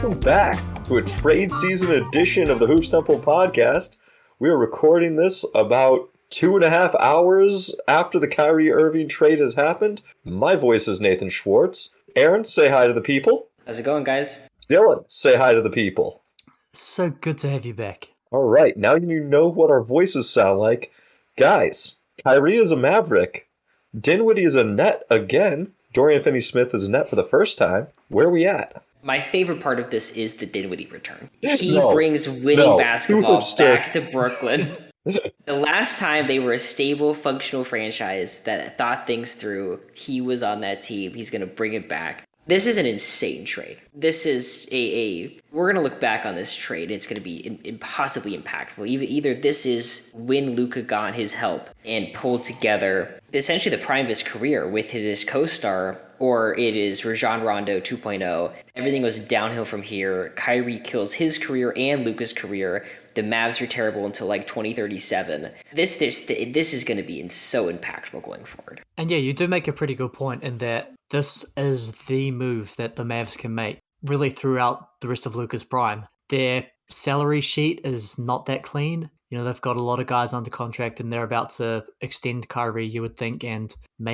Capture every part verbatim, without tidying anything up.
welcome back to a trade season edition of the Hoops Temple podcast. We are recording this about two and a half hours after the Kyrie Irving trade has happened. My voice is Nathan Schwartz. Aaron, say hi to the people. How's it going, guys? Dylan, say hi to the people. So good to have you back. All right, now you know what our voices sound like. Guys, Kyrie is a Maverick. Dinwiddie is a net again. Dorian Finney-Smith is a net for the first time. Where are we at? My favorite part of this is the Dinwiddie return. He no, brings winning no. basketball back to Brooklyn. The last time they were a stable, functional franchise that thought things through, he was on that team. He's going to bring it back. This is an insane trade. This is a, a we're going to look back on this trade. It's going to be in, impossibly impactful. Either, either this is when Luka got his help and pulled together essentially the prime of his career with his co-star, or it is Rajon Rondo two point oh. Everything goes downhill from here. Kyrie kills his career and Luka's career. The Mavs are terrible until like twenty thirty-seven. This this this is going to be so impactful going forward. And yeah, you do make a pretty good point in that this is the move that the Mavs can make really throughout the rest of Luka's prime. Their salary sheet is not that clean. You know, they've got a lot of guys under contract and they're about to extend Kyrie, you would think, and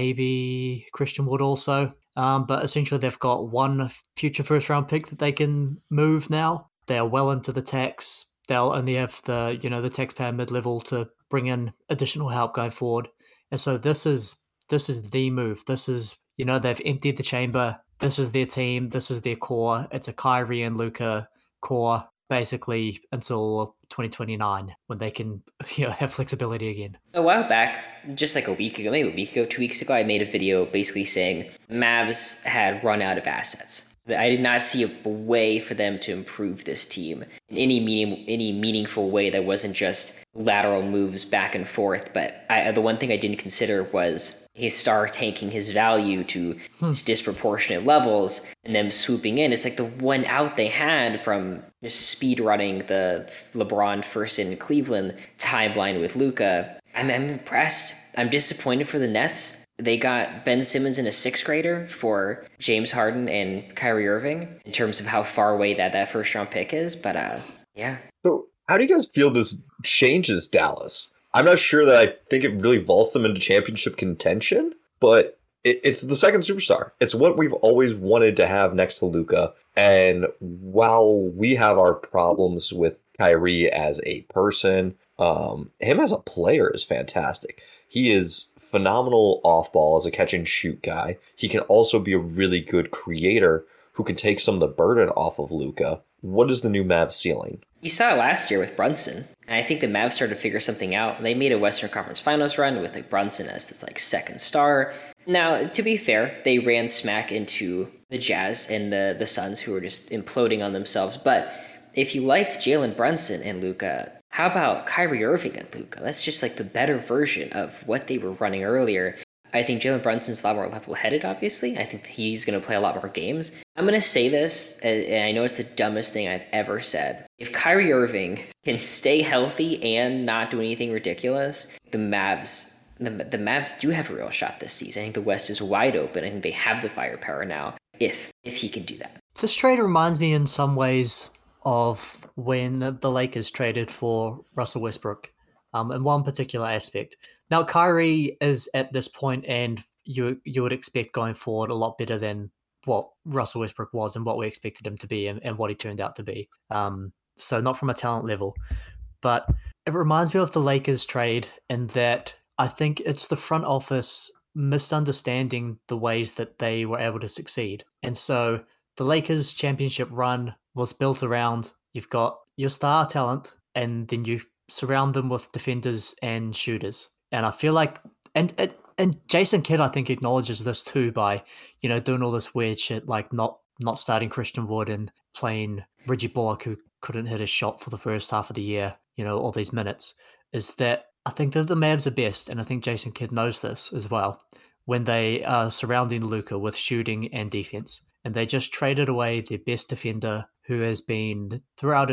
maybe Christian Wood also. Um, but essentially they've got one future first round pick that they can move now. They're well into the tax. They'll only have the, you know, the taxpayer mid-level to bring in additional help going forward. And so this is this is the move. This is, you know, they've emptied the chamber. This is their team. This is their core. It's a Kyrie and Luka core basically until twenty twenty-nine when they can, you know, have flexibility again. A while back, just like a week ago, maybe a week ago, two weeks ago, I made a video basically saying Mavs had run out of assets. I did not see a way for them to improve this team in any meaning, any meaningful way that wasn't just lateral moves back and forth. But I, the one thing I didn't consider was his star tanking his value to hmm. disproportionate levels and them swooping in. It's like the one out they had from just speed running the LeBron first in Cleveland timeline with Luka. I'm, I'm impressed. I'm disappointed for the Nets. They got Ben Simmons in a sixth grader for James Harden and Kyrie Irving in terms of how far away that, that first round pick is. But uh, yeah. So how do you guys feel this changes Dallas? I'm not sure that I think it really vaults them into championship contention, but it, it's the second superstar. It's what we've always wanted to have next to Luka. And while we have our problems with Kyrie as a person, um, him as a player is fantastic. He is phenomenal off ball as a catch and shoot guy. He can also be a really good creator who can take some of the burden off of Luka. What is the new Mavs ceiling? You saw it last year with Brunson. And I think the Mavs started to figure something out. They made a Western Conference Finals run with like Brunson as this like second star. Now, to be fair, they ran smack into the Jazz and the, the Suns, who were just imploding on themselves. But if you liked Jalen Brunson and Luka, how about Kyrie Irving and Luka? That's just like the better version of what they were running earlier. I think Jalen Brunson's a lot more level-headed, obviously. I think he's going to play a lot more games. I'm going to say this, and I know it's the dumbest thing I've ever said. If Kyrie Irving can stay healthy and not do anything ridiculous, the Mavs the, the Mavs do have a real shot this season. I think the West is wide open. I think they have the firepower now, if if he can do that. This trade reminds me in some ways of when the Lakers traded for Russell Westbrook, um, in one particular aspect. Now, Kyrie is at this point, and you you would expect going forward a lot better than what Russell Westbrook was and what we expected him to be and, and what he turned out to be. Um, so not from a talent level, but it reminds me of the Lakers trade in that I think it's the front office misunderstanding the ways that they were able to succeed. And so the Lakers championship run was built around, you've got your star talent and then you surround them with defenders and shooters. And I feel like, and and, and Jason Kidd, I think, acknowledges this too by, you know, doing all this weird shit like not not starting Christian Wood and playing Reggie Bullock, who couldn't hit a shot for the first half of the year, you know, all these minutes, is that I think that the Mavs are best, and I think Jason Kidd knows this as well, when they are surrounding Luka with shooting and defense. And they just traded away their best defender, who has been, throughout his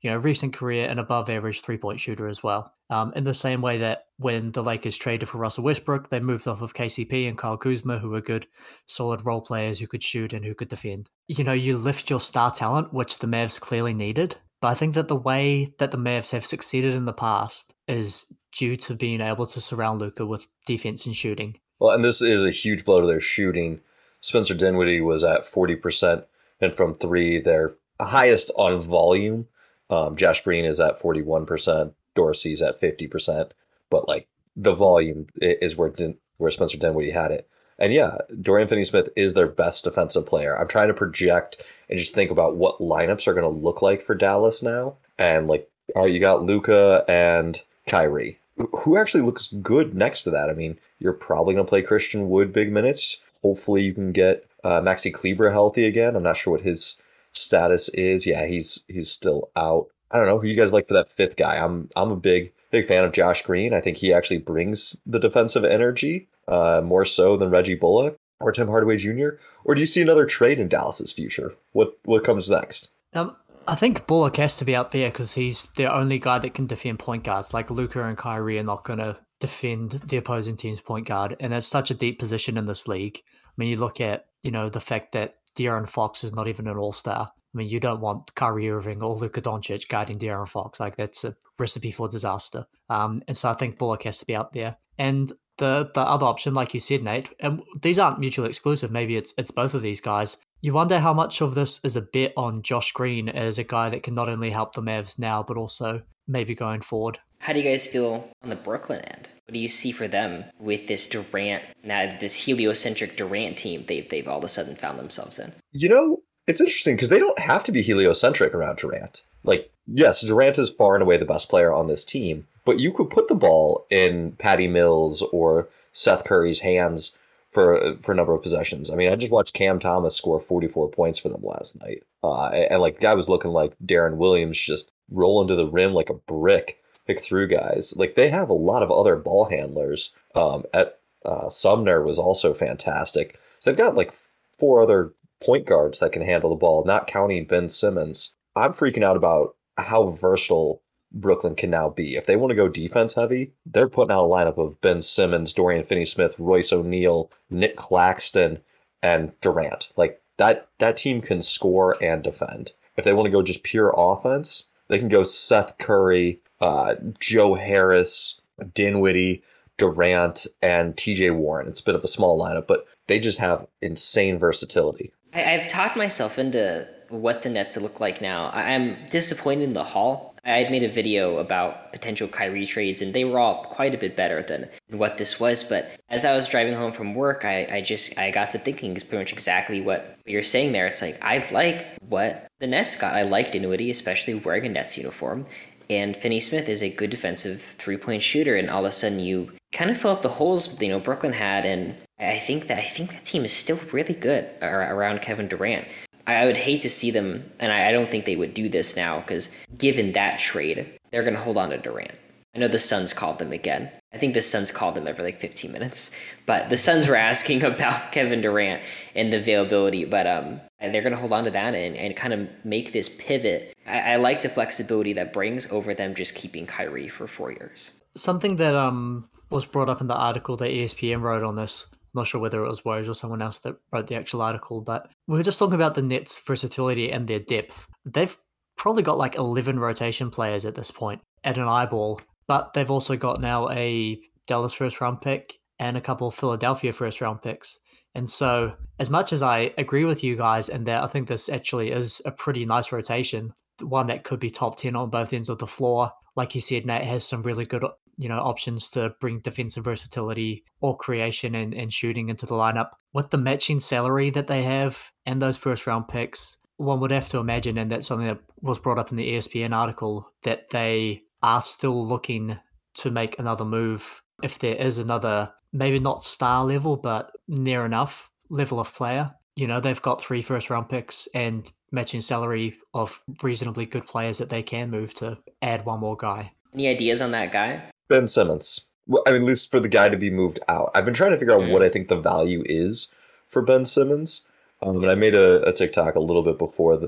you know, recent career an above average three point shooter as well. Um, in the same way that when the Lakers traded for Russell Westbrook, they moved off of K C P and Kyle Kuzma, who were good, solid role players who could shoot and who could defend. You know, you lift your star talent, which the Mavs clearly needed. But I think that the way that the Mavs have succeeded in the past is due to being able to surround Luka with defense and shooting. Well, and this is a huge blow to their shooting. Spencer Dinwiddie was at forty percent, and from three, they're highest on volume. Um, Josh Green is at forty-one percent. Dorsey's at fifty percent. But, like, the volume is where Din- where Spencer Dinwiddie had it. And, yeah, Dorian Finney-Smith is their best defensive player. I'm trying to project and just think about what lineups are going to look like for Dallas now. And, like, all right, you got Luka and Kyrie. Who actually looks good next to that? I mean, you're probably going to play Christian Wood big minutes. Hopefully you can get uh, Maxi Kleber healthy again. I'm not sure what his status is. Yeah, he's he's still out. I don't know who you guys like for that fifth guy. I'm I'm a big big fan of Josh Green. I think he actually brings the defensive energy uh, more so than Reggie Bullock or Tim Hardaway Junior Or do you see another trade in Dallas's future? What what comes next? Um, I think Bullock has to be out there because he's the only guy that can defend point guards. Like Luka and Kyrie are not going to defend the opposing team's point guard, and it's such a deep position in this league. I mean, you look at, you know, the fact that De'Aaron Fox is not even an all-star. I mean, you don't want Kyrie Irving or Luka Doncic guarding De'Aaron Fox. Like, that's a recipe for disaster. Um, and so I think Bullock has to be out there. And the the other option, like you said, Nate, and these aren't mutually exclusive. Maybe it's it's both of these guys. You wonder how much of this is a bet on Josh Green as a guy that can not only help the Mavs now, but also maybe going forward. How do you guys feel on the Brooklyn end? What do you see for them with this Durant, now this heliocentric Durant team they've, they've all of a sudden found themselves in? You know, it's interesting because they don't have to be heliocentric around Durant. Like, yes, Durant is far and away the best player on this team, but you could put the ball in Patty Mills or Seth Curry's hands for for a number of possessions. I mean, I just watched Cam Thomas score forty-four points for them last night. Uh, and, like, the guy was looking like Darren Williams, just rolling to the rim like a brick, pick through guys. Like, they have a lot of other ball handlers. Um, at uh, Sumner was also fantastic. So they've got, like, four other point guards that can handle the ball, not counting Ben Simmons. I'm freaking out about how versatile Brooklyn can now be. If they want to go defense heavy, they're putting out a lineup of Ben Simmons, Dorian Finney-Smith, Royce O'Neal, Nick Claxton, and Durant. Like, that that team can score and defend. If they want to go just pure offense, they can go Seth Curry, uh, Joe Harris, Dinwiddie, Durant, and T J Warren. It's a bit of a small lineup, but they just have insane versatility. I, I've talked myself into what the Nets look like now. I, I'm disappointed in the haul. I had made a video about potential Kyrie trades, and they were all quite a bit better than what this was. But as I was driving home from work, I, I just I got to thinking it's pretty much exactly what you're saying there. It's like, I like what the Nets got. I like Dinwiddie, especially wearing a Nets uniform. And Finney-Smith is a good defensive three-point shooter, and all of a sudden you kind of fill up the holes, you know, Brooklyn had. And I think that I think that team is still really good around Kevin Durant. I would hate to see them, and I don't think they would do this now, because given that trade, they're going to hold on to Durant. I know the Suns called them again. I think the Suns called them every like fifteen minutes, but the Suns were asking about Kevin Durant and the availability, but um, they're going to hold on to that and, and kind of make this pivot. I, I like the flexibility that brings over them just keeping Kyrie for four years. Something that um was brought up in the article that E S P N wrote on this, not sure whether it was Woj or someone else that wrote the actual article, but we were just talking about the Nets' versatility and their depth. They've probably got like eleven rotation players at this point at an eyeball, but they've also got now a Dallas first-round pick and a couple of Philadelphia first-round picks. And so as much as I agree with you guys and that I think this actually is a pretty nice rotation, one that could be top ten on both ends of the floor, like you said, Nate has some really good, you know, options to bring defensive versatility or creation and, and shooting into the lineup. With the matching salary that they have and those first round picks, one would have to imagine, and that's something that was brought up in the E S P N article, that they are still looking to make another move if there is another, maybe not star level, but near enough level of player. You know, they've got three first round picks and matching salary of reasonably good players that they can move to add one more guy. Any ideas on that guy? Ben Simmons. Well, I mean, at least for the guy to be moved out. I've been trying to figure out Mm. what I think the value is for Ben Simmons. Um, and I made a, a TikTok a little bit before the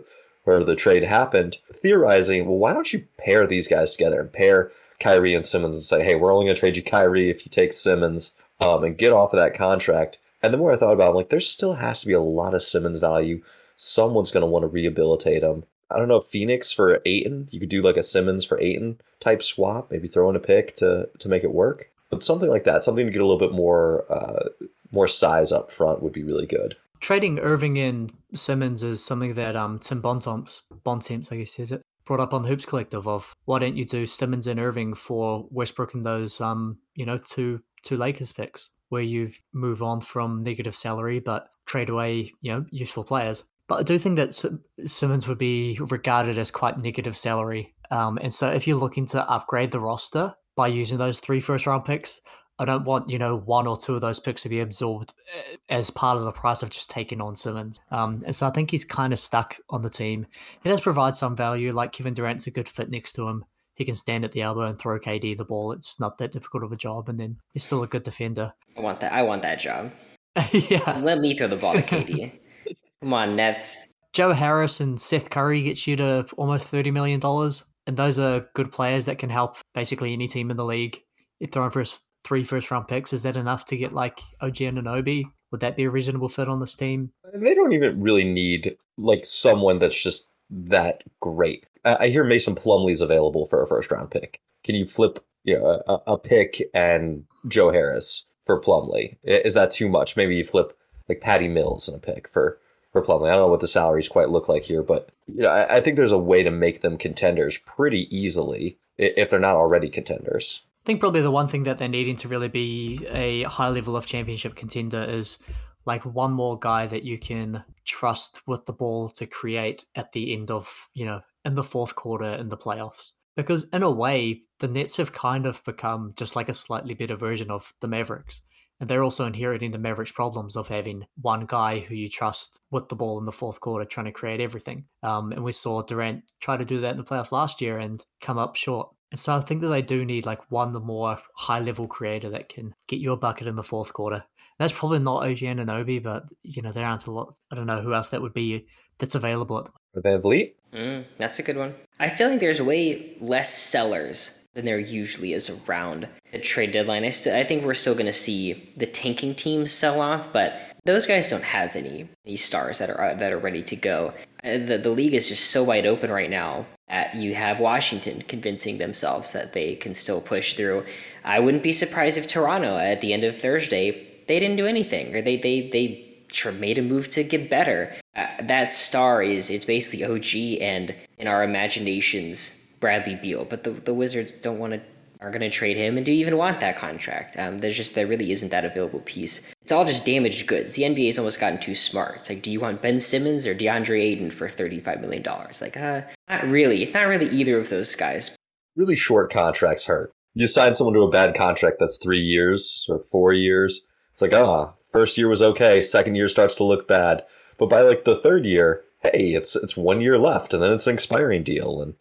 where the trade happened, theorizing, well, why don't you pair these guys together and pair Kyrie and Simmons and say, hey, we're only going to trade you Kyrie if you take Simmons, um, and get off of that contract. And the more I thought about it, I'm like, there still has to be a lot of Simmons value. Someone's going to want to rehabilitate him. I don't know, Phoenix for Ayton. You could do like a Simmons for Ayton type swap, maybe throw in a pick to to make it work. But something like that, something to get a little bit more uh, more size up front would be really good. Trading Irving and Simmons is something that um Tim Bontemps, Bontemps, I guess he says it, brought up on the Hoops Collective of why don't you do Simmons and Irving for Westbrook and those um you know two two Lakers picks where you move on from negative salary but trade away you know useful players. But I do think that Simmons would be regarded as quite negative salary. Um, and so if you're looking to upgrade the roster by using those three first round picks, I don't want, you know, one or two of those picks to be absorbed as part of the price of just taking on Simmons. Um, and so I think he's kind of stuck on the team. He does provide some value, like Kevin Durant's a good fit next to him. He can stand at the elbow and throw K D the ball. It's not that difficult of a job. And then he's still a good defender. I want that. I want that job. Yeah. Let me throw the ball to K D. Come on, Nets. Joe Harris and Seth Curry gets you to almost thirty million dollars. And those are good players that can help basically any team in the league. If they're on for three first-round picks, is that enough to get like O G Anunoby? Would that be a reasonable fit on this team? They don't even really need like someone that's just that great. I, I hear Mason Plumlee's available for a first-round pick. Can you flip you know, a, a pick and Joe Harris for Plumlee? Is that too much? Maybe you flip like Patty Mills and a pick for for Plumlee. I don't know what the salaries quite look like here, but you know, I, I think there's a way to make them contenders pretty easily if they're not already contenders. I think probably the one thing that they're needing to really be a high level of championship contender is like one more guy that you can trust with the ball to create at the end of, you know, in the fourth quarter in the playoffs. Because in a way, the Nets have kind of become just like a slightly better version of the Mavericks. And they're also inheriting the Mavericks' problems of having one guy who you trust with the ball in the fourth quarter trying to create everything. Um, and we saw Durant try to do that in the playoffs last year and come up short. And so I think that they do need like one more high-level creator that can get you a bucket in the fourth quarter. And that's probably not O G Anunoby, but, you know, there aren't a lot. I don't know who else that would be that's available at the Van Vliet? Mm, that's a good one. I feel like there's way less sellers than there usually is around the trade deadline. I, st- I think we're still going to see the tanking teams sell off, but those guys don't have any, any stars that are that are ready to go. Uh, the, the league is just so wide open right now. Uh, you have Washington convincing themselves that they can still push through. I wouldn't be surprised if Toronto at the end of Thursday, they didn't do anything, or they they they made a move to get better. Uh, that star is it's basically O G and in our imaginations Bradley Beal, but the the Wizards don't want to are going to trade him, and do you even want that contract? Um, there's just there really isn't that available piece. It's all just damaged goods. The N B A's almost gotten too smart. It's like, do you want Ben Simmons or DeAndre Ayton for thirty-five million dollars? Like, uh, not really, not really either of those guys. Really short contracts hurt. You sign someone to a bad contract that's three years or four years. It's like, ah, first year was okay, second year starts to look bad. But by like the third year, hey, it's it's one year left, and then it's an expiring deal, and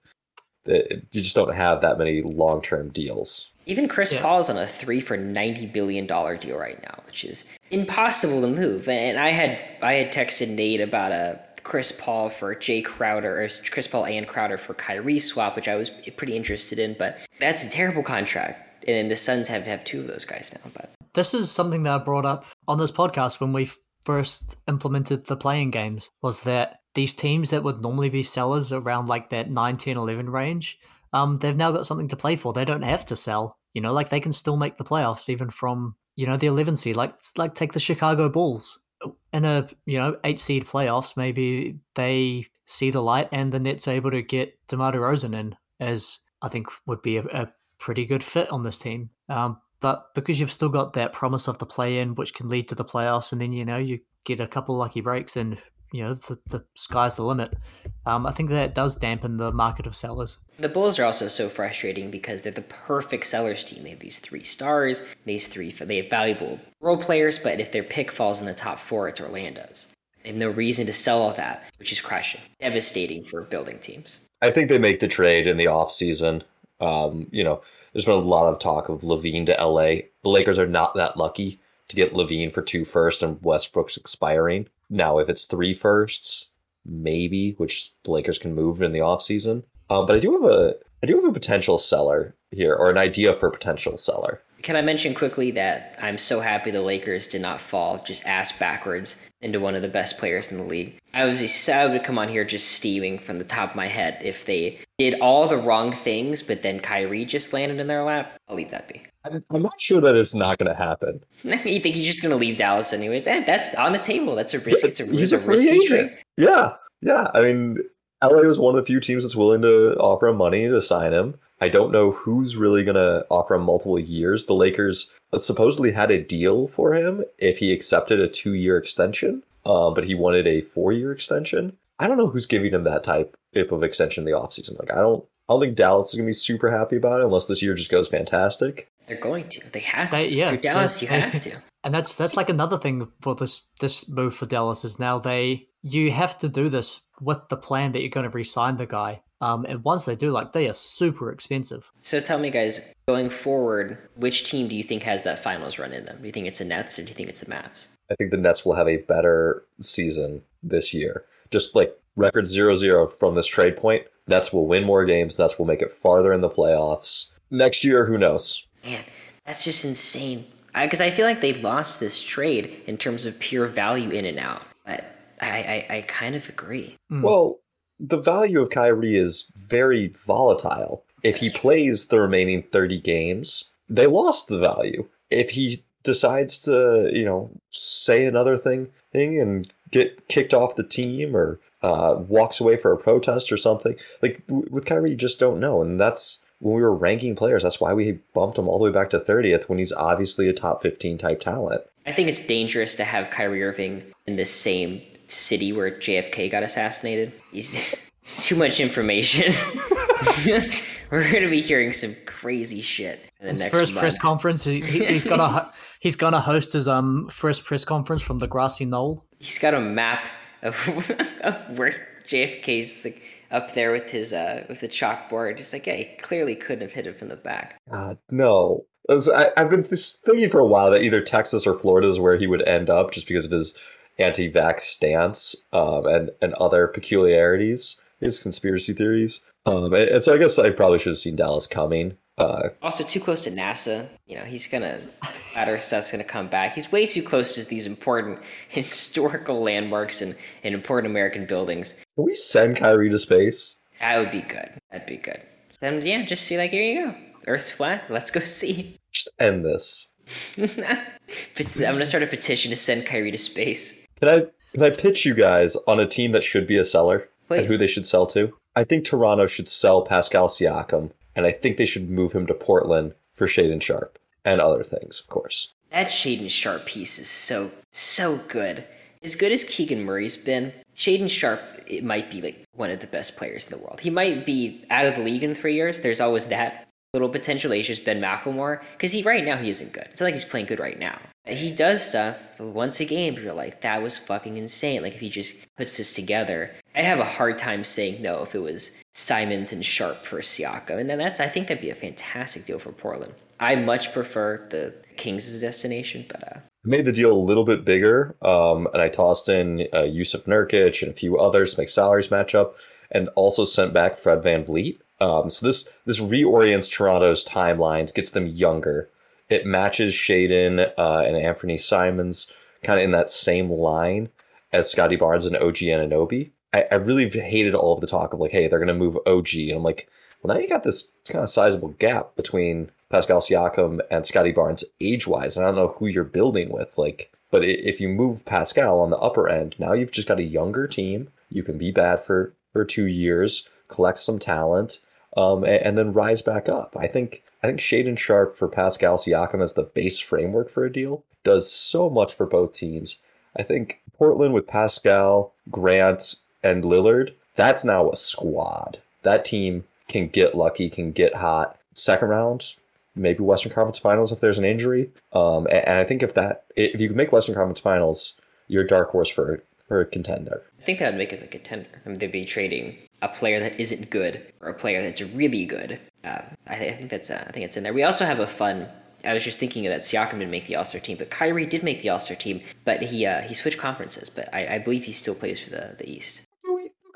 it, you just don't have that many long-term deals. Even Chris yeah. Paul's on a three for ninety billion dollars deal right now, which is impossible to move. And I had I had texted Nate about a Chris Paul for Jay Crowder, or Chris Paul and Crowder for Kyrie swap, which I was pretty interested in, but that's a terrible contract. And then the Suns have, have two of those guys now. But This is something that I brought up on this podcast when we first implemented the playing games, was that these teams that would normally be sellers around like that nine, ten, eleven range, um, they've now got something to play for. They don't have to sell. You know, like they can still make the playoffs even from, you know, the eleven seed. Like, like take the Chicago Bulls. In a, you know, eight seed playoffs, maybe they see the light and the Nets are able to get DeMar DeRozan in, as I think would be a, a pretty good fit on this team. Um, but because you've still got that promise of the play-in, which can lead to the playoffs, and then, you know, you get a couple lucky breaks and, you know, the, the sky's the limit. Um, I think that does dampen the market of sellers. the Bulls are also so frustrating because they're the perfect sellers team. They have these three stars, these three, they have valuable role players, but if their pick falls in the top four, it's Orlando's. They have no reason to sell all that, which is crushing, devastating for building teams. I think they make the trade in the offseason. Um, you know, there's been a lot of talk of LaVine to L A. The Lakers are not that lucky to get LaVine for two firsts and Westbrook's expiring. Now, if it's three firsts, maybe, which the Lakers can move in the offseason. Um, but I do have a I do have a potential seller here, or an idea for a potential seller. Can I mention quickly that I'm so happy the Lakers did not fall just ass backwards into one of the best players in the league. I would be sad to come on here just steaming from the top of my head if they did all the wrong things, but then Kyrie just landed in their lap. I'll leave that be. I'm, I'm not sure that it's not going to happen. You think he's just going to leave Dallas anyways? Eh, that's on the table. That's a risk. It's a, he's it's a, a risky free agent. trade. Yeah, yeah. I mean, L A was one of the few teams that's willing to offer him money to sign him. I don't know who's really going to offer him multiple years. The Lakers supposedly had a deal for him if he accepted a two-year extension, uh, but he wanted a four-year extension. I don't know who's giving him that type of extension in the offseason. Like, I don't, I don't think Dallas is going to be super happy about it unless this year just goes fantastic. They're going to. They have They- to. yeah, For Dallas, you they- have to. And that's that's like another thing for this this move for Dallas is now they you have to do this with the plan that you're going to re-sign the guy. Um, and once they do, like they are super expensive. So tell me, guys, going forward, which team do you think has that finals run in them? Do you think it's the Nets or do you think it's the Mavs? I think the Nets will have a better season this year. Just like record zero zero from this trade point, Nets will win more games. Nets will make it farther in the playoffs. Next year, who knows? Man, that's just insane. Because I, I feel like they lost this trade in terms of pure value in and out. But I, I, I kind of agree. Mm. Well, the value of Kyrie is very volatile. If he plays the remaining thirty games, they lost the value. If he decides to, you know, say another thing, thing and get kicked off the team or uh, walks away for a protest or something, like w- with Kyrie, you just don't know. And that's when we were ranking players. That's why we bumped him all the way back to thirtieth when he's obviously a top fifteen type talent. I think it's dangerous to have Kyrie Irving in the same city where J F K got assassinated. He's it's too much information. We're gonna be hearing some crazy shit in the His next first month. press conference, he, he- he's gonna ho- he's gonna host his um first press conference from the grassy knoll. He's got a map of, of where J F K's like up there with his uh with the chalkboard. Just like, yeah, he clearly couldn't have hit it from the back. God, no. As I, I've been th- thinking for a while that either Texas or Florida is where he would end up just because of his anti-vax stance um, and, and other peculiarities, his conspiracy theories. Um, and, and so I guess I probably should have seen Dallas coming. Uh, Also, too close to NASA. You know, he's gonna flat Earth stuff's gonna come back. He's way too close to these important historical landmarks and, and important American buildings. can we send Kyrie to space? That would be good. That'd be good. Then yeah, just see like here you go. Earth's flat. Let's go see. Just end this. I'm gonna start a petition to send Kyrie to space. Can I can I pitch you guys on a team that should be a seller Please. and who they should sell to? I think Toronto should sell Pascal Siakam, and I think they should move him to Portland for Shaedon Sharpe and other things, of course. That Shaedon Sharpe piece is so so good. As good as Keegan Murray's been, Shaedon Sharpe it might be like one of the best players in the world. He might be out of the league in three years. There's always that little potential age, just Ben McLemore, because he right now he isn't good. It's not like he's playing good right now. He does stuff once a game. You're like, that was fucking insane. Like if he just puts this together, I'd have a hard time saying no if it was Simons and Sharp for Siakam, and then that's I think that'd be a fantastic deal for Portland. I much prefer the Kings' destination, but uh, I made the deal a little bit bigger, um, and I tossed in uh, Yusuf Nurkic and a few others to make salaries match up, and also sent back Fred VanVleet. Um, so this this reorients Toronto's timelines, gets them younger. It matches Shaedon uh, and Anthony Simons kind of in that same line as Scotty Barnes and O G Anunoby. I, I really hated all of the talk of like, hey, they're going to move O G. And I'm like, well, now you got this kind of sizable gap between Pascal Siakam and Scotty Barnes age-wise. And I don't know who you're building with. Like, but if you move Pascal on the upper end, now you've just got a younger team. You can be bad for, for two years, collect some talent, um, and, and then rise back up. I think I think Shaedon Sharpe for Pascal Siakam as the base framework for a deal does so much for both teams. I think Portland with Pascal, Grant, and Lillard, that's now a squad. That team can get lucky, can get hot. Second round, maybe Western Conference Finals if there's an injury. Um, and, and I think if that, if you can make Western Conference Finals, you're a dark horse for, for a contender. I think that would make it a contender. I mean, they'd be trading a player that isn't good or a player that's really good. Uh, I, th- I think that's uh, I think it's in there. We also have a fun. I was just thinking that Siakam didn't make the All-Star team, but Kyrie did make the All-Star team. But he uh, he switched conferences. But I, I believe he still plays for the, the East. Do we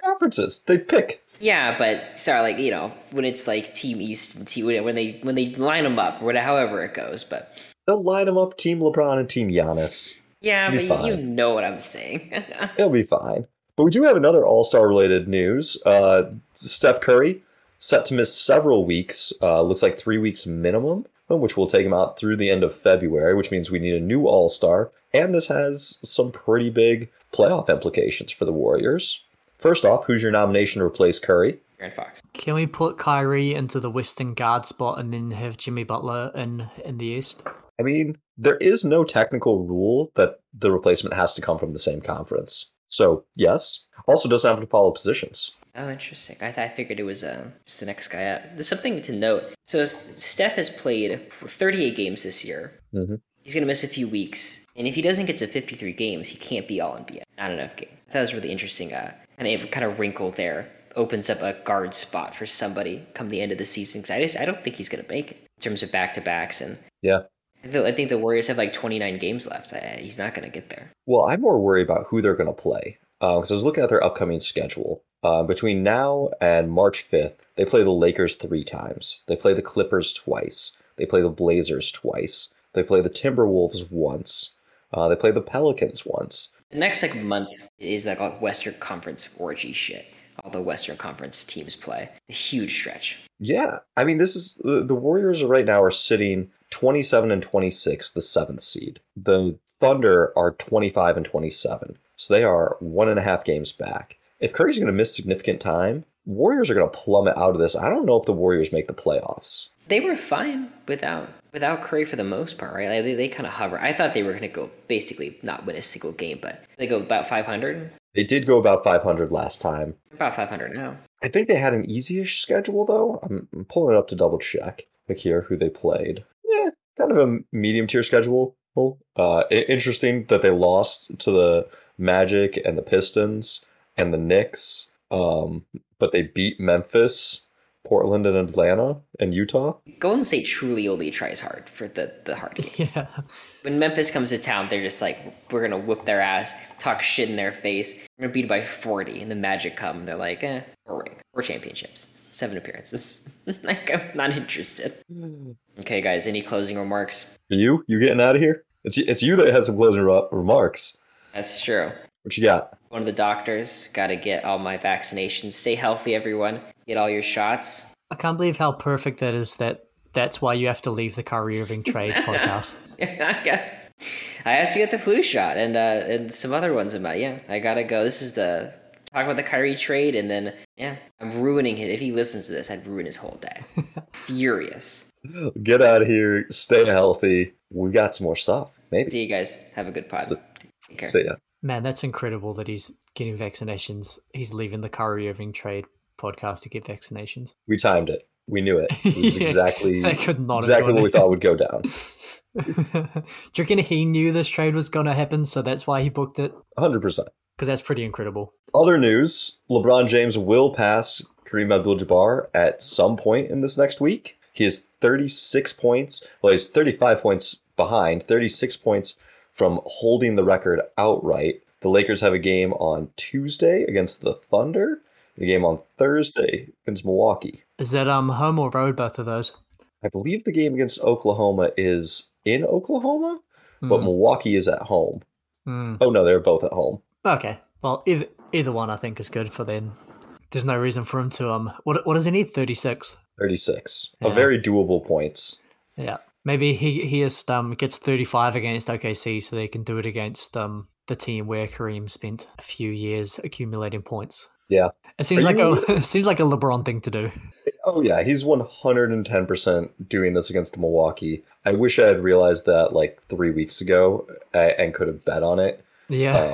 conferences. They pick. Yeah, but sorry, like you know, when it's like Team East and Team when they when they line them up, or however it goes, but they'll line them up, Team LeBron and Team Giannis. Yeah, but fine. You know what I'm saying. It'll be fine. But we do have another All-Star related news. Uh, Steph Curry set to miss several weeks. Uh, looks like three weeks minimum, which will take him out through the end of February, which means we need a new All-Star. And this has some pretty big playoff implications for the Warriors. First off, who's your nomination to replace Curry? Aaron Fox. Can we put Kyrie into the Western guard spot and then have Jimmy Butler in, in the East? I mean, there is no technical rule that the replacement has to come from the same conference. So, yes. Also doesn't have to follow positions. Oh, interesting. I, th- I figured it was uh, just the next guy up. There's something to note. So, Steph has played thirty-eight games this year. Mm-hmm. He's going to miss a few weeks. And if he doesn't get to fifty-three games, he can't be all N B A. Not enough games. I thought that was really interesting. Uh, kind of kind of wrinkle there. Opens up a guard spot for somebody come the end of the season. Because I, just, I don't think he's going to make it in terms of back-to-backs. And yeah. I think the Warriors have like twenty-nine games left. He's not going to get there. Well, I'm more worried about who they're going to play. Because um, I was looking at their upcoming schedule. Uh, between now and March fifth, they play the Lakers three times. They play the Clippers twice. They play the Blazers twice. They play the Timberwolves once. Uh, they play the Pelicans once. The next like month is like a Western Conference orgy shit. All the Western Conference teams play. A huge stretch. Yeah. I mean, this is the, the Warriors right now are sitting twenty-seven and twenty-six, the seventh seed. The Thunder are twenty-five and twenty-seven. So they are one and a half games back. If Curry's going to miss significant time, Warriors are going to plummet out of this. I don't know if the Warriors make the playoffs. They were fine without without Curry for the most part, right? Like they, they kind of hover. I thought they were going to go basically not win a single game, but they go about five hundred. They did go about five hundred last time. About five hundred now. I think they had an easy-ish schedule, though. I'm, I'm pulling it up to double check. Look here, who they played. Yeah, kind of a medium-tier schedule. Uh, interesting that they lost to the Magic and the Pistons and the Knicks, um, but they beat Memphis, Portland, and Atlanta, and Utah. Golden State truly only tries hard for the, the hard games. Yeah. When Memphis comes to town, they're just like, we're going to whip their ass, talk shit in their face. We're going to beat it by forty, and the Magic come. They're like, eh, four rings, four championships, seven appearances. Like, I'm not interested. Okay, guys, any closing remarks? Are you? You getting out of here? It's, it's you that had some closing re- remarks. That's true. What you got? One of the doctors. Got to get all my vaccinations. Stay healthy, everyone. Get all your shots. I can't believe how perfect that is that that's why you have to leave the Kyrie Irving trade podcast. I have to get the flu shot and uh, and some other ones in my, yeah, I gotta go. This is the, talk about the Kyrie trade, and then, yeah, I'm ruining it. If he listens to this, I'd ruin his whole day. Furious. Get out of here. Stay healthy. We got some more stuff. Maybe. See you guys. Have a good pod. So, Take care. See ya. Man, that's incredible that he's getting vaccinations. He's leaving the Kyrie Irving trade podcast to get vaccinations. We timed it. We knew it. It was Yeah, exactly, that could not have exactly gone what we in. thought would go down. Do you reckon he knew this trade was going to happen, so that's why he booked it? one hundred percent. Because that's pretty incredible. Other news, LeBron James will pass Kareem Abdul-Jabbar at some point in this next week. He has thirty-six points. Well, he's thirty-five points behind, thirty-six points from holding the record outright. The Lakers have a game on Tuesday against the Thunder, and a game on Thursday against Milwaukee. Is that um home or road, both of those? I believe the game against Oklahoma is in Oklahoma, but Mm. Milwaukee is at home. Mm. Oh, no, they're both at home. Okay. Well, either either one I think is good for them. There's no reason for him to um. What what does he need? thirty-six. thirty-six. Yeah. A very doable points. Yeah. Maybe he he just um gets thirty-five against O K C, so they can do it against um the team where Kareem spent a few years accumulating points. Yeah. It seems Are like you- a it seems like a LeBron thing to do. Oh, yeah. He's one hundred ten percent doing this against Milwaukee. I wish I had realized that like three weeks ago uh, and could have bet on it. Yeah.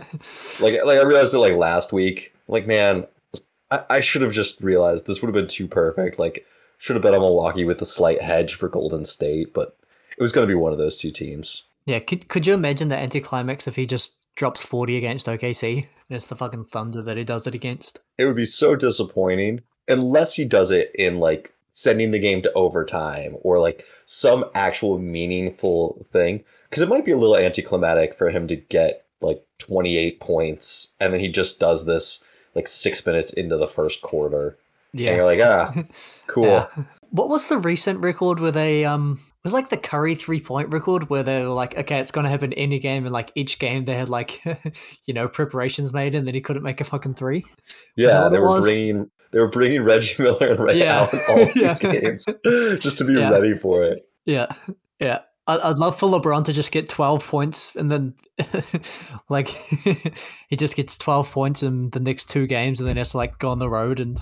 Like, like I realized it like last week. Like, man, I, I should have just realized this would have been too perfect. Like, should have bet on Milwaukee with a slight hedge for Golden State, but it was going to be one of those two teams. Yeah, could could you imagine the anticlimax if he just drops forty against O K C and it's the fucking Thunder that he does it against? It would be so disappointing unless he does it in like sending the game to overtime or like some actual meaningful thing. Because it might be a little anticlimactic for him to get like twenty-eight points and then he just does this like six minutes into the first quarter. Yeah. And you're like, ah, cool. Yeah. What was the recent record where they um it was like the Curry three point record where they were like, okay, it's gonna happen any game, and like each game they had like you know preparations made, and then he couldn't make a fucking three. Yeah, they were was? bringing they were bringing Reggie Miller and Ray Yeah. Allen all of these Yeah. games just to be Yeah. ready for it. Yeah, yeah. I- I'd love for LeBron to just get twelve points, and then like he just gets twelve points in the next two games, and then has to like go on the road, and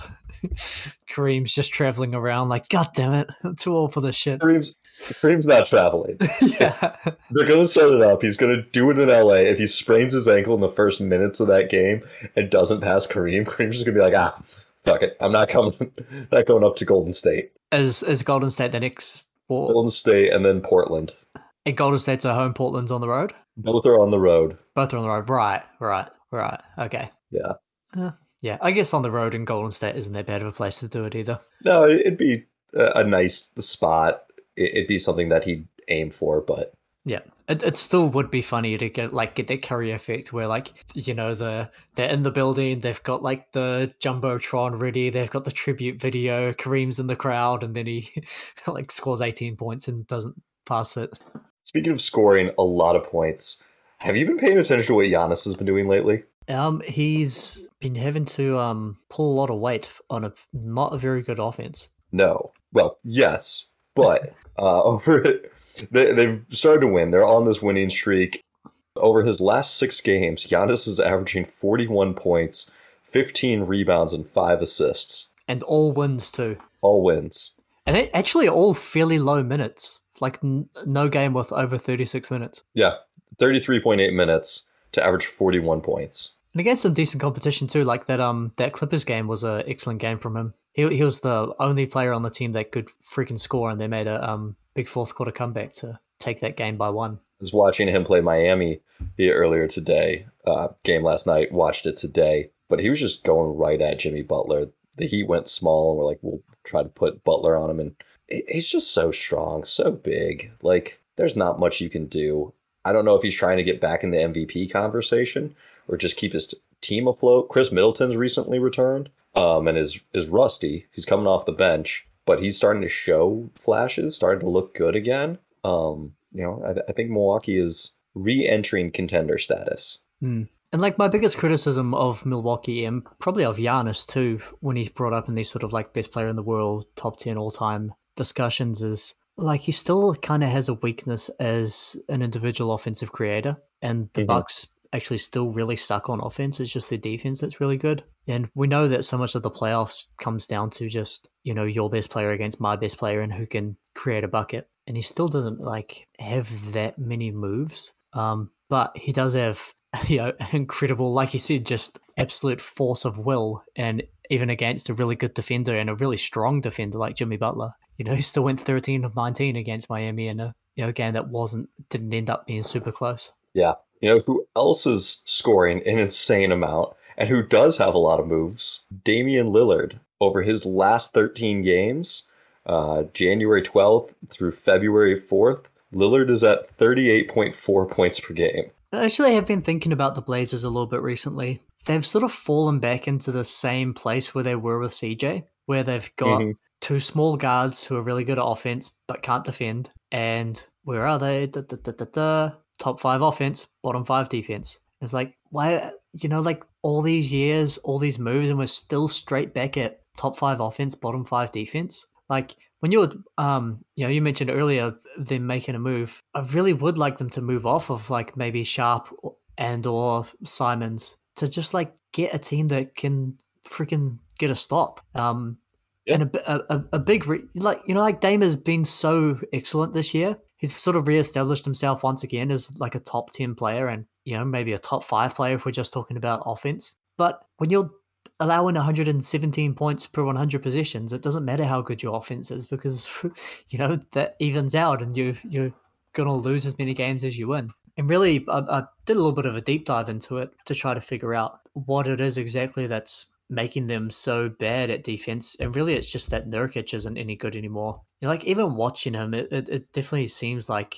Kareem's just traveling around like, God damn it, I'm too old for this shit. Kareem's Kareem's not traveling. Yeah, They're gonna set it up. He's gonna do it in L A. If he sprains his ankle in the first minutes of that game and doesn't pass Kareem, Kareem's just gonna be like, ah, fuck it, I'm not coming, not going up to Golden State. as as Golden State the next or Golden State and then Portland. and Golden State's at home, Portland's on the road. Both are on the road. Both are on the road. Right, right, right. Okay. Yeah. Uh, yeah, I guess on the road in Golden State isn't that bad of a place to do it either. No, it'd be a, a nice spot. It'd be something that he'd aim for, but Yeah, it it still would be funny to get like get that Curry effect where like you know the they're in the building, they've got like the jumbotron ready, they've got the tribute video, Kareem's in the crowd, and then he like scores eighteen points and doesn't pass it. speaking of scoring a lot of points, have you been paying attention to what Giannis has been doing lately? Um, he's been having to um pull a lot of weight on a not a very good offense. No. Well, yes, but uh, over it, they, they've started to win. They're on this winning streak. Over his last six games, Giannis is averaging forty-one points, fifteen rebounds, and five assists. And all wins too. All wins. And it, actually all fairly low minutes. Like n- no game with over thirty-six minutes. Yeah, thirty-three point eight minutes to average forty-one points. And against some decent competition too, like that um that Clippers game was an excellent game from him. He he was the only player on the team that could freaking score, and they made a um big fourth quarter comeback to take that game by one. I was watching him play Miami here earlier today. Uh, game last night, watched it today. But he was just going right at Jimmy Butler. The Heat went small, and we're like, we'll try to put Butler on him. And he's just so strong, so big. Like, there's not much you can do. I don't know if he's trying to get back in the M V P conversation or just keep his t- team afloat. Chris Middleton's recently returned um, and is, is rusty. He's coming off the bench, but he's starting to show flashes, starting to look good again. Um, you know, I, th- I think Milwaukee is re-entering contender status. Mm. And like my biggest criticism of Milwaukee and probably of Giannis too, when he's brought up in these sort of like best player in the world, top ten all time discussions, is like he still kind of has a weakness as an individual offensive creator. And the Mhm. Bucks actually still really suck on offense. It's just their defense that's really good. And we know that so much of the playoffs comes down to just, you know, your best player against my best player and who can create a bucket. And he still doesn't like have that many moves. Um, but he does have, you know, incredible, like you said, just absolute force of will. And even against a really good defender and a really strong defender like Jimmy Butler, you know, he still went thirteen of nineteen against Miami in a, you know, game that wasn't, didn't end up being super close. Yeah. You know, who else is scoring an insane amount and who does have a lot of moves? Damian Lillard. Over his last thirteen games, uh, January twelfth through February fourth, Lillard is at thirty-eight point four points per game. Actually, I've been thinking about the Blazers a little bit recently. They've sort of fallen back into the same place where they were with C J, where they've got Mhm. two small guards who are really good at offense but can't defend. And where are they? Da, da, da, da, da. Top five offense, bottom five defense. It's like, why, you know, like all these years, all these moves, and we're still straight back at top five offense, bottom five defense. Like when you're, um, you know, you mentioned earlier them making a move. I really would like them to move off of like maybe Sharp and or Simons to just like get a team that can freaking get a stop. Um, Yeah. and a, a, a big, re- like, you know, like Dame has been so excellent this year. He's sort of reestablished himself once again as like a top ten player and, you know, maybe a top five player if we're just talking about offense. But when you're allowing one hundred seventeen points per one hundred possessions, it doesn't matter how good your offense is because, you know, that evens out and you, you're going to lose as many games as you win. And really, I, I did a little bit of a deep dive into it to try to figure out what it is exactly that's making them so bad at defense. And really, it's just that Nurkic isn't any good anymore. You know, like even watching him, it, it, it definitely seems like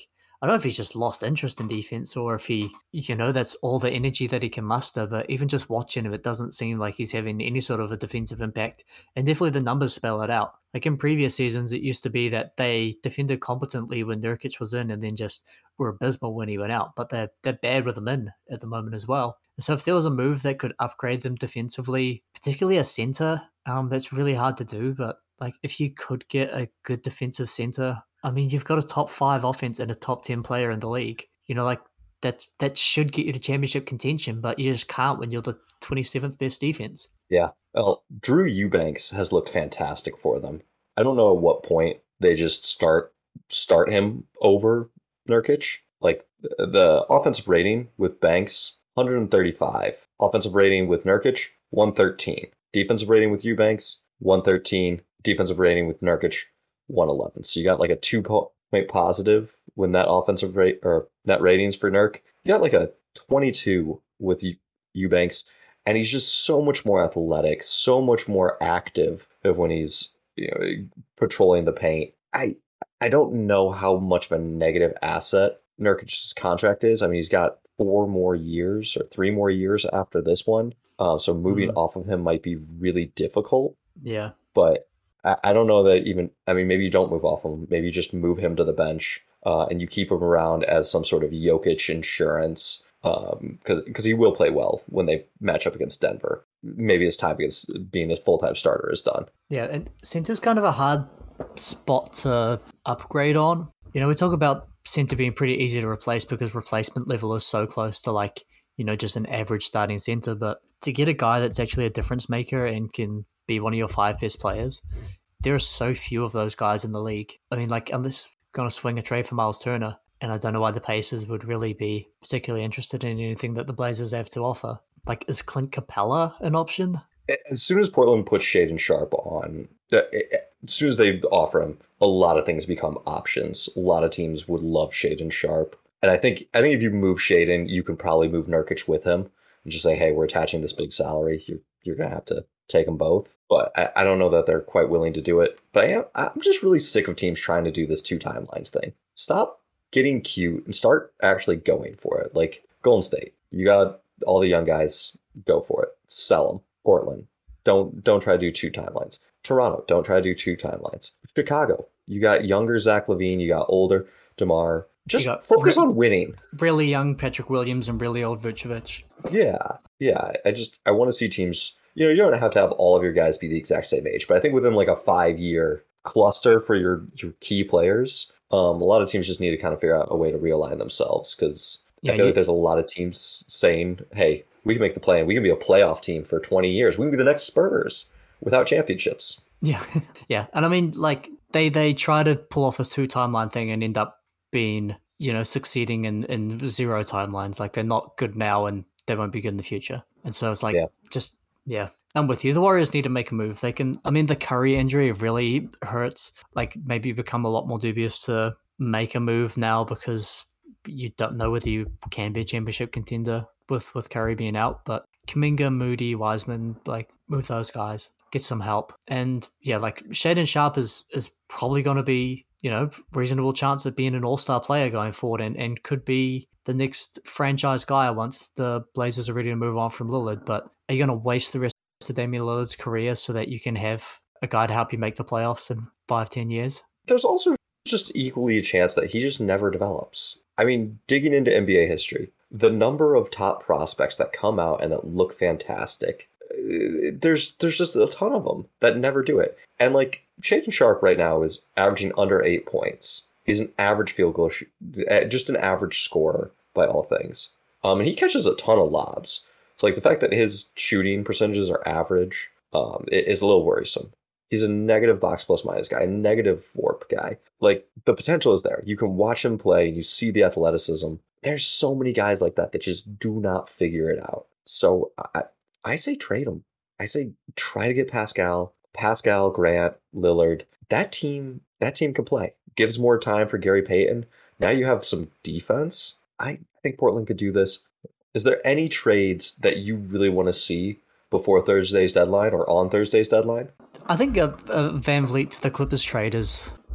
I don't know if he's just lost interest in defense or if he, you know, that's all the energy that he can muster. But even just watching him, it doesn't seem like he's having any sort of a defensive impact. And definitely the numbers spell it out. Like in previous seasons, it used to be that they defended competently when Nurkic was in and then just were abysmal when he went out. But they're, they're bad with him in at the moment as well. So if there was a move that could upgrade them defensively, particularly a center, um, that's really hard to do. But like if you could get a good defensive center, I mean, you've got a top five offense and a top ten player in the league. You know, like that's that should get you to championship contention, but you just can't when you're the twenty-seventh best defense. Yeah. Well, Drew Eubanks has looked fantastic for them. I don't know at what point they just start start him over Nurkic. Like the offensive rating with Banks, one thirty-five. Offensive rating with Nurkic, one thirteen. Defensive rating with Eubanks, one thirteen. Defensive rating with Nurkic, one eleven. So you got like a two point positive when that offensive rate or net ratings for Nurk. You got like a twenty-two with Eubanks, and he's just so much more athletic, so much more active of when he's, you know, patrolling the paint. I I don't know how much of a negative asset Nurkic's contract is. I mean, he's got four more years or three more years after this one. Uh, so moving mm. off of him might be really difficult. Yeah. But I, I don't know that even, I mean, maybe you don't move off him. Maybe you just move him to the bench uh, and you keep him around as some sort of Jokic insurance because um, because he will play well when they match up against Denver. Maybe his time against being a full-time starter is done. Yeah, and center's kind of a hard spot to upgrade on. You know, we talk about center being pretty easy to replace because replacement level is so close to like, you know, just an average starting center. But to get a guy that's actually a difference maker and can be one of your five best players, there are so few of those guys in the league. I mean, like, unless you're going to swing a trade for Miles Turner, and I don't know why the Pacers would really be particularly interested in anything that the Blazers have to offer. Like, is Clint Capella an option? As soon as Portland puts Shaedon Sharpe on, as soon as they offer him, a lot of things become options. A lot of teams would love Shaedon Sharpe. And I think I think if you move Shaedon, you can probably move Nurkic with him and just say, hey, we're attaching this big salary. You're, you're going to have to take them both. But I, I don't know that they're quite willing to do it. But I am, I'm just really sick of teams trying to do this two timelines thing. Stop getting cute and start actually going for it. Like Golden State, you got all the young guys, go for it. Sell them. Portland, don't don't try to do two timelines. Toronto, don't try to do two timelines. Chicago, you got younger Zach LaVine, you got older DeMar. Just focus re- on winning. Really young Patrick Williams and really old Vucevic. Yeah, yeah. I just I want to see teams. You know, you don't have to have all of your guys be the exact same age, but I think within like a five year cluster for your your key players, um, a lot of teams just need to kind of figure out a way to realign themselves because yeah, I feel you- like there's a lot of teams saying, "Hey, we can make the play and we can be a playoff team for twenty years. We can be the next Spurs without championships." Yeah. yeah. And I mean, like, they, they try to pull off this two timeline thing and end up being, you know, succeeding in, in zero timelines. Like, they're not good now and they won't be good in the future. And so it's like, yeah. just, yeah. I'm with you. The Warriors need to make a move. They can, I mean, the Curry injury really hurts. Like, maybe become a lot more dubious to make a move now because you don't know whether you can be a championship contender with, with Curry being out. But Kuminga, Moody, Wiseman, like, move those guys, get some help. And yeah, like, Shaedon Sharpe is, is probably going to be, you know, reasonable chance of being an all-star player going forward and, and could be the next franchise guy once the Blazers are ready to move on from Lillard. But are you going to waste the rest of Damian Lillard's career so that you can have a guy to help you make the playoffs in five, ten years? There's also just equally a chance that he just never develops. I mean, digging into N B A history, the number of top prospects that come out and that look fantastic, there's there's just a ton of them that never do it. And like Shaedon Sharpe right now is averaging under eight points. He's an average field goal, sh- just an average scorer by all things. Um, and he catches a ton of lobs. So like the fact that his shooting percentages are average um, is a little worrisome. He's a negative box plus minus guy, a negative warp guy. Like, the potential is there. You can watch him play and you see the athleticism. There's so many guys like that that just do not figure it out. So I, I say trade him. I say try to get Pascal, Pascal, Grant, Lillard. That team, that team can play. Gives more time for Gary Payton. Now you have some defense. I think Portland could do this. Is there any trades that you really want to see before Thursday's deadline or on Thursday's deadline? I think a, a Van Vliet to the Clippers trade is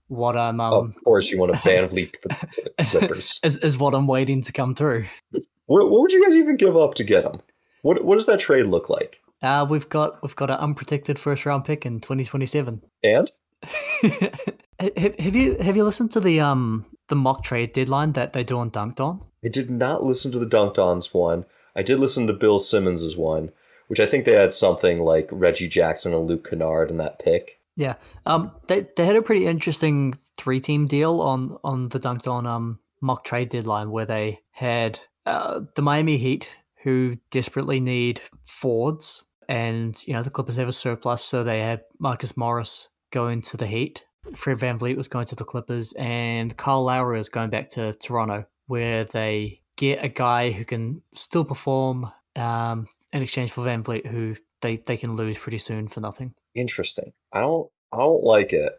what I'm Of um course, you want a Van Vliet for the Clippers. is is what I'm waiting to come through. What, what would you guys even give up to get him? What What does that trade look like? Uh, we've got we've got an unprotected first round pick in twenty twenty-seven. And have, have you have you listened to the um the mock trade deadline that they do on Dunked On? I did not listen to the Dunked On's one. I did listen to Bill Simmons's one, which I think they had something like Reggie Jackson and Luke Kennard in that pick. Yeah, um, they they had a pretty interesting three team deal on on the Dunked On um mock trade deadline where they had uh, the Miami Heat, who desperately need forwards, and you know the Clippers have a surplus, so they had Marcus Morris going to the Heat. Fred VanVleet was going to the Clippers, and Kyle Lowry is going back to Toronto, where they get a guy who can still perform um, in exchange for VanVleet, who they, they can lose pretty soon for nothing. Interesting. I don't I don't like it.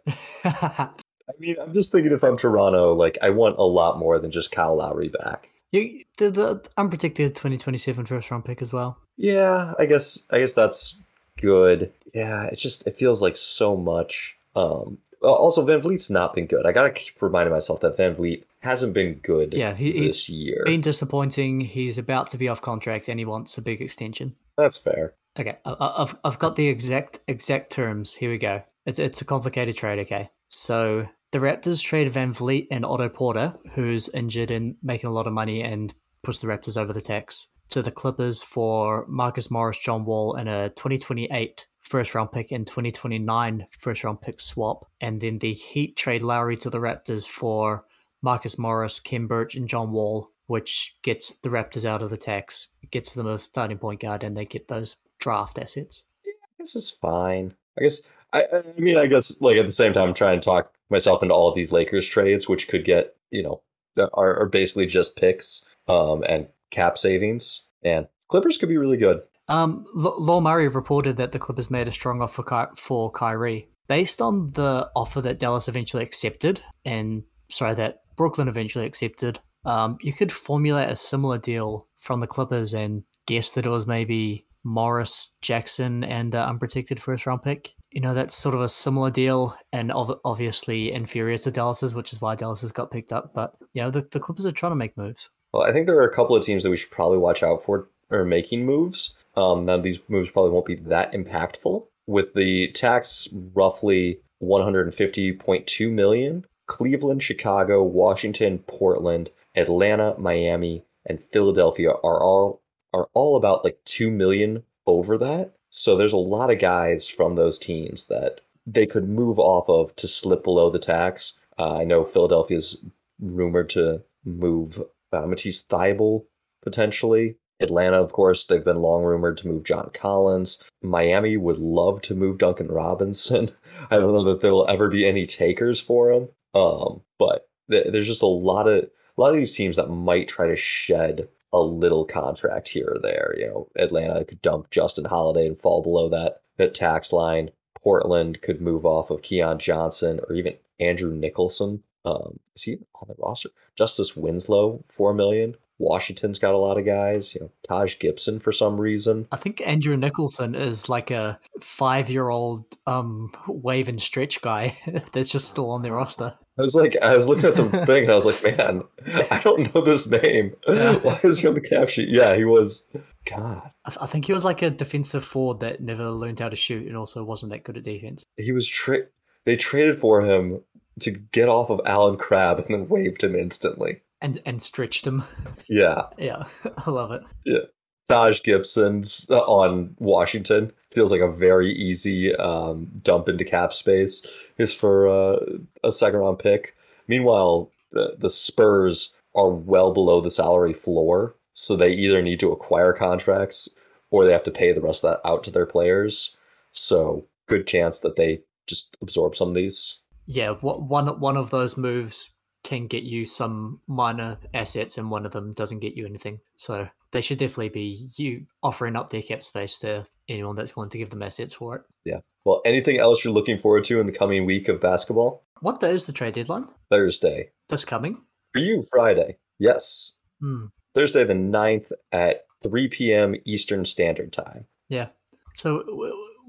I mean, I'm just thinking if I'm Toronto, like I want a lot more than just Kyle Lowry back. You, the, the unprotected twenty twenty-seven first round pick as well. Yeah, I guess I guess that's good. Yeah, it just it feels like so much. Um, also, VanVleet's not been good. I gotta keep reminding myself that VanVleet hasn't been good. Yeah, he, this he's year. Been disappointing. He's about to be off contract, and he wants a big extension. That's fair. Okay, I, I've I've got the exact exact terms. Here we go. It's it's a complicated trade. Okay, so the Raptors traded VanVleet and Otto Porter, who's injured and making a lot of money, and pushed the Raptors over the tax, to the Clippers for Marcus Morris, John Wall, and a twenty twenty-eight first round pick and twenty twenty-nine first round pick swap. And then the Heat trade Lowry to the Raptors for Marcus Morris, Kem Birch, and John Wall, which gets the Raptors out of the tax, gets them a starting point guard, and they get those draft assets. Yeah, I guess it's fine. I guess I, I mean I guess like at the same time I'm trying to talk myself into all of these Lakers trades, which could get, you know, are, are basically just picks um, and cap savings. And Clippers could be really good. Um, L- Law Murray reported that the Clippers made a strong offer for, Ky- for Kyrie. Based on the offer that Dallas eventually accepted, and sorry, that Brooklyn eventually accepted, um, you could formulate a similar deal from the Clippers and guess that it was maybe Morris, Jackson, and uh, unprotected first round pick. You know, that's sort of a similar deal, and ov- obviously inferior to Dallas's, which is why Dallas has got picked up. But, you know, the, the Clippers are trying to make moves. Well, I think there are a couple of teams that we should probably watch out for are making moves. Um, none of these moves probably won't be that impactful. With the tax roughly one hundred fifty point two million dollars, Cleveland, Chicago, Washington, Portland, Atlanta, Miami, and Philadelphia are all are all about like two million dollars over that. So there's a lot of guys from those teams that they could move off of to slip below the tax. Uh, I know Philadelphia's rumored to move uh, Matisse Thybulle potentially. Atlanta, of course, they've been long rumored to move John Collins. Miami would love to move Duncan Robinson. I don't know that there will ever be any takers for him. Um, but th- there's just a lot of a lot of these teams that might try to shed a little contract here or there. You know, Atlanta could dump Justin Holiday and fall below that that tax line. Portland could move off of Keon Johnson or even Andrew Nicholson. Um, is he on the roster? Justice Winslow, four million. Washington's got a lot of guys, you know, Taj Gibson for some reason. I think Andrew Nicholson is like a five-year-old um, wave and stretch guy that's just still on their roster. I was like, I was looking at the thing and I was like, man, I don't know this name. Yeah. Why is he on the cap sheet? Yeah, he was. God. I, I think he was like a defensive forward that never learned how to shoot and also wasn't that good at defense. He was tra- They traded for him to get off of Alan Crabb and then waived him instantly. And and stretched him. Yeah. Yeah, I love it. Yeah. Taj Gibson's on Washington feels like a very easy um, dump into cap space. Is for uh, a second round pick. Meanwhile, the, the Spurs are well below the salary floor, so they either need to acquire contracts or they have to pay the rest of that out to their players. So good chance that they just absorb some of these. Yeah, one one of those moves can get you some minor assets and one of them doesn't get you anything. So they should definitely be you offering up their cap space to anyone that's willing to give them assets for it. Yeah. Well, anything else you're looking forward to in the coming week of basketball? What day is the trade deadline? Thursday. This coming? For you, Friday. Yes. Hmm. Thursday the ninth at three p.m. Eastern Standard Time. Yeah. So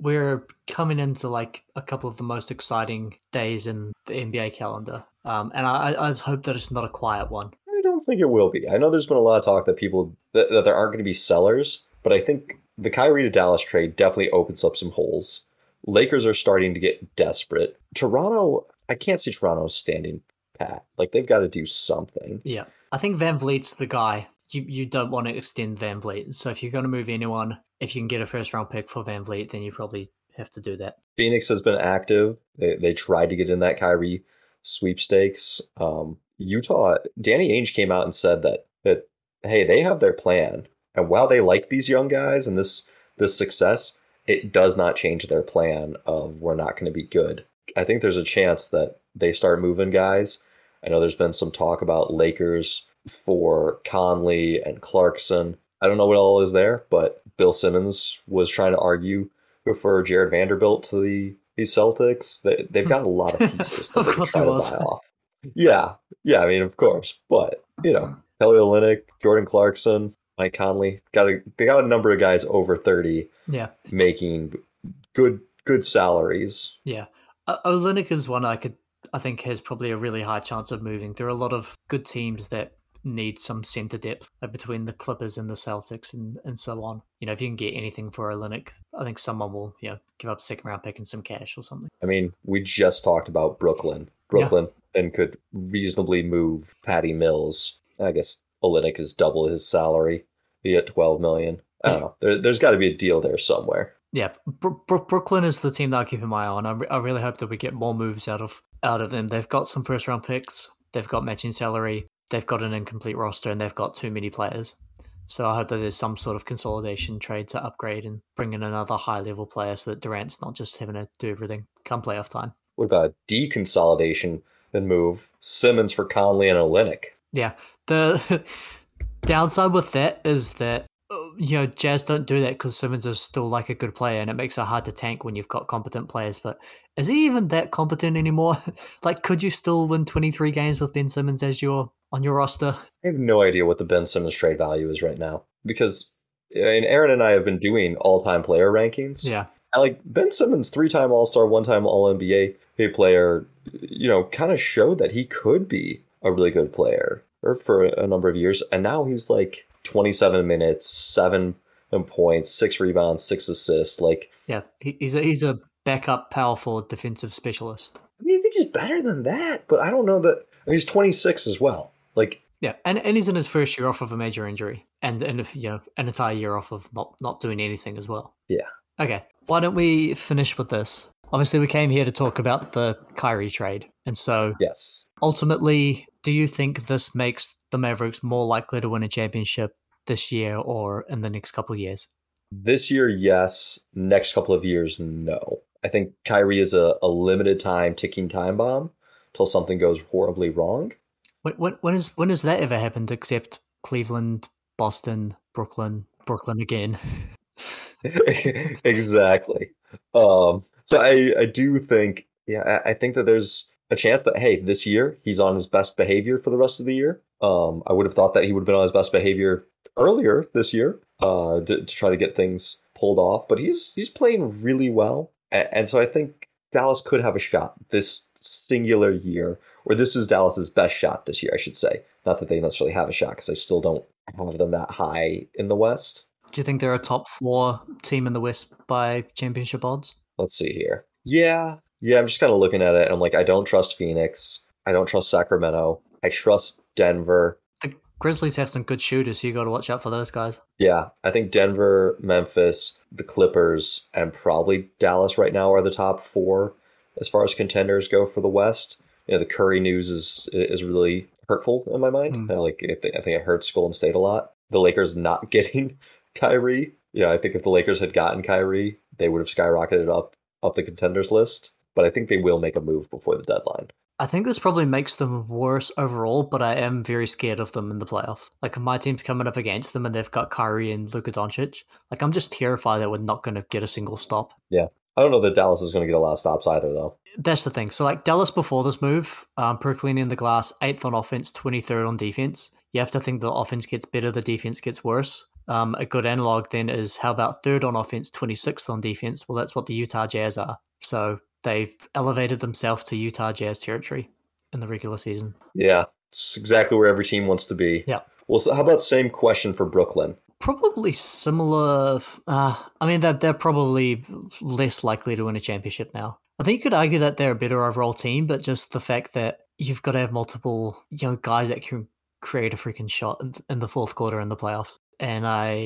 we're coming into like a couple of the most exciting days in the N B A calendar. Um, and I, I just hope that it's not a quiet one. I don't think it will be. I know there's been a lot of talk that people that, that there aren't going to be sellers, but I think the Kyrie to Dallas trade definitely opens up some holes. Lakers are starting to get desperate. Toronto, I can't see Toronto standing pat. Like, they've got to do something. Yeah. I think Van Vliet's the guy. You you don't want to extend Van Vliet. So if you're going to move anyone, if you can get a first round pick for Van Vliet, then you probably have to do that. Phoenix has been active. They, they tried to get in that Kyrie sweepstakes. Um, Utah, Danny Ainge came out and said that, that, hey, they have their plan. And while they like these young guys and this this success, it does not change their plan of we're not going to be good. I think there's a chance that they start moving guys. I know there's been some talk about Lakers for Conley and Clarkson. I don't know what all is there, but Bill Simmons was trying to argue for Jared Vanderbilt to the, the Celtics. They, they've got a lot of pieces that Of they can course try he to was. buy off. Yeah, yeah, I mean, of course. But, you know, Kelly Olynyk, Jordan Clarkson, Mike Conley, got a, they got a number of guys over thirty Yeah. making good good salaries. Yeah. Uh, Olynyk is one I could, I think, has probably a really high chance of moving. There are a lot of good teams that need some center depth uh, between the Clippers and the Celtics and, and so on. You know, if you can get anything for Olynyk, I think someone will, you know, give up a second round pick and some cash or something. I mean, we just talked about Brooklyn. Brooklyn yeah. and could reasonably move Patty Mills. I guess Olynyk is double his salary, be at twelve million dollars. I don't know. There, there's got to be a deal there somewhere. Yeah, Bro- Bro- Brooklyn is the team that I keep my eye on. I, re- I really hope that we get more moves out of out of them. They've got some first round picks. They've got matching salary. They've got an incomplete roster, and they've got too many players. So I hope that there's some sort of consolidation trade to upgrade and bring in another high level player so that Durant's not just having to do everything come playoff time. What about deconsolidation and move Simmons for Conley and Olynyk? Yeah, the downside with that is that, you know, Jazz don't do that because Simmons is still like a good player and it makes it hard to tank when you've got competent players. But is he even that competent anymore? Like, could you still win twenty-three games with Ben Simmons as your on your roster? I have no idea what the Ben Simmons trade value is right now because I mean, Aaron and I have been doing all-time player rankings. Yeah. And like Ben Simmons, three-time All-Star, one-time All-N B A player, you know, kind of showed that he could be a really good player or for a number of years. And now he's like twenty-seven minutes, seven points, six rebounds, six assists. Like, yeah, he, he's a, he's a backup power forward defensive specialist. I mean, I think he's better than that, but I don't know that. I mean, he's twenty-six as well. Like, yeah, and, and he's in his first year off of a major injury, and and you know, an entire year off of not not doing anything as well. Yeah. Okay, why don't we finish with this? Obviously, we came here to talk about the Kyrie trade, and so yes. Ultimately, do you think this makes the Mavericks more likely to win a championship this year or in the next couple of years? This year, yes. Next couple of years, no. I think Kyrie is a, a limited time ticking time bomb till something goes horribly wrong. When, when, when, is, when has that ever happened except Cleveland, Boston, Brooklyn, Brooklyn again? Exactly. Um, so I, I do think, yeah, I, I think that there's a chance that, hey, this year he's on his best behavior for the rest of the year. Um, I would have thought that he would have been on his best behavior earlier this year uh, to, to try to get things pulled off, but he's he's playing really well. And, and so I think Dallas could have a shot this singular year, or this is Dallas's best shot this year, I should say. Not that they necessarily have a shot, because I still don't have them that high in the West. Do you think they're a top four team in the West by championship odds? Let's see here. Yeah. Yeah, I'm just kind of looking at it, and I'm like, I don't trust Phoenix. I don't trust Sacramento. I trust Denver. The Grizzlies have some good shooters, so you got to watch out for those guys. Yeah, I think Denver, Memphis, the Clippers, and probably Dallas right now are the top four as far as contenders go for the West. You know, the Curry news is is really hurtful in my mind. Mm. I like, I think, I think it hurts Golden State a lot. The Lakers not getting Kyrie. You know, I think if the Lakers had gotten Kyrie, they would have skyrocketed up up the contenders list. But I think they will make a move before the deadline. I think this probably makes them worse overall, but I am very scared of them in the playoffs. Like, if my team's coming up against them and they've got Kyrie and Luka Doncic, like, I'm just terrified that we're not going to get a single stop. Yeah. I don't know that Dallas is going to get a lot of stops either, though. That's the thing. So, like, Dallas before this move, um, per cleaning the glass, eighth on offense, twenty-third on defense. You have to think the offense gets better, the defense gets worse. Um, a good analog then is how about third on offense, twenty-sixth on defense? Well, that's what the Utah Jazz are. So they've elevated themselves to Utah Jazz territory in the regular season. Yeah, it's exactly where every team wants to be. Yeah. Well, so how about same question for Brooklyn? Probably similar. Uh, I mean, they're, they're probably less likely to win a championship now. I think you could argue that they're a better overall team, but just the fact that you've got to have multiple, you know, guys that can create a freaking shot in, in the fourth quarter in the playoffs. And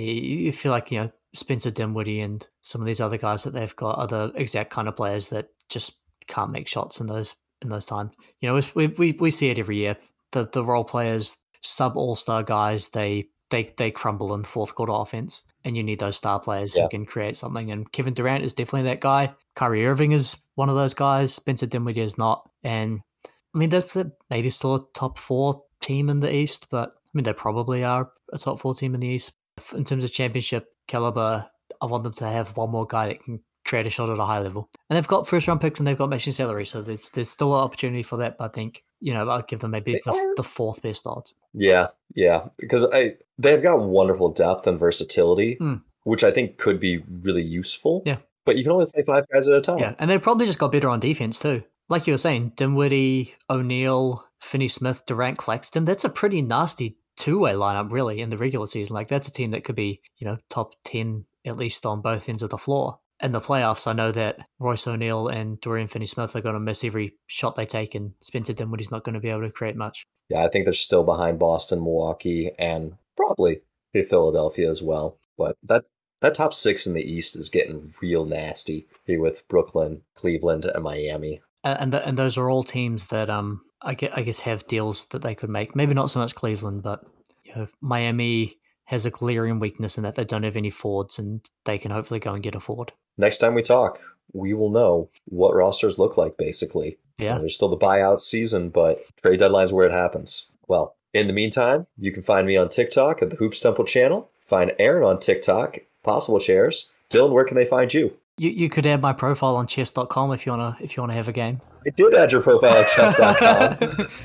I feel like, you know, Spencer Dinwiddie and some of these other guys that they've got are the exact kind of players that just can't make shots in those in those times. You know, we we we see it every year. The the role players, sub all star guys, they they they crumble in fourth quarter offense, and you need those star players yeah. who can create something. And Kevin Durant is definitely that guy. Kyrie Irving is one of those guys. Spencer Dinwiddie is not. And I mean, they're, they're maybe still a top four team in the East, but I mean, they probably are a top four team in the East. In terms of championship caliber, I want them to have one more guy that can create a shot at a high level. And they've got first round picks and they've got matching salary, so there's, there's still an opportunity for that. But I think, you know, I'll give them maybe the, the fourth best odds. Yeah, yeah, because I they've got wonderful depth and versatility, mm. which I think could be really useful. Yeah. But you can only play five guys at a time. Yeah, and they probably just got better on defense too. Like you were saying, Dinwiddie, O'Neal, Finney-Smith, Durant, Claxton, that's a pretty nasty two-way lineup, really, in the regular season. Like, that's a team that could be, you know, top ten at least on both ends of the floor. In the playoffs, I know that Royce O'Neal and Dorian Finney-Smith are going to miss every shot they take, and Spencer Dinwiddie's not going to be able to create much. Yeah, I think they're still behind Boston, Milwaukee, and probably Philadelphia as well. But that that top six in the East is getting real nasty here with Brooklyn, Cleveland, and Miami. Uh, and the, and those are all teams that um I guess, I guess have deals that they could make. Maybe not so much Cleveland, but you know, Miami has a glaring weakness in that they don't have any forwards, and they can hopefully go and get a forward. Next time we talk, we will know what rosters look like, basically. Yeah. You know, there's still the buyout season, but trade deadline's where it happens. Well, in the meantime, you can find me on TikTok at the Hoops Temple channel. Find Aaron on TikTok, Possible Shares. Dylan, where can they find you? You you could add my profile on chess dot com if you wanna if you wanna have a game. I did add your profile on chess dot com.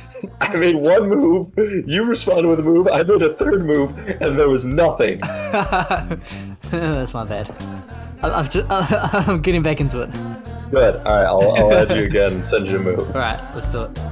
I made one move, you responded with a move, I made a third move, and there was nothing. That's my bad. I, I'm, just, I'm getting back into it. Good. All right, I'll, I'll add you again and send you a move. All right, let's do it.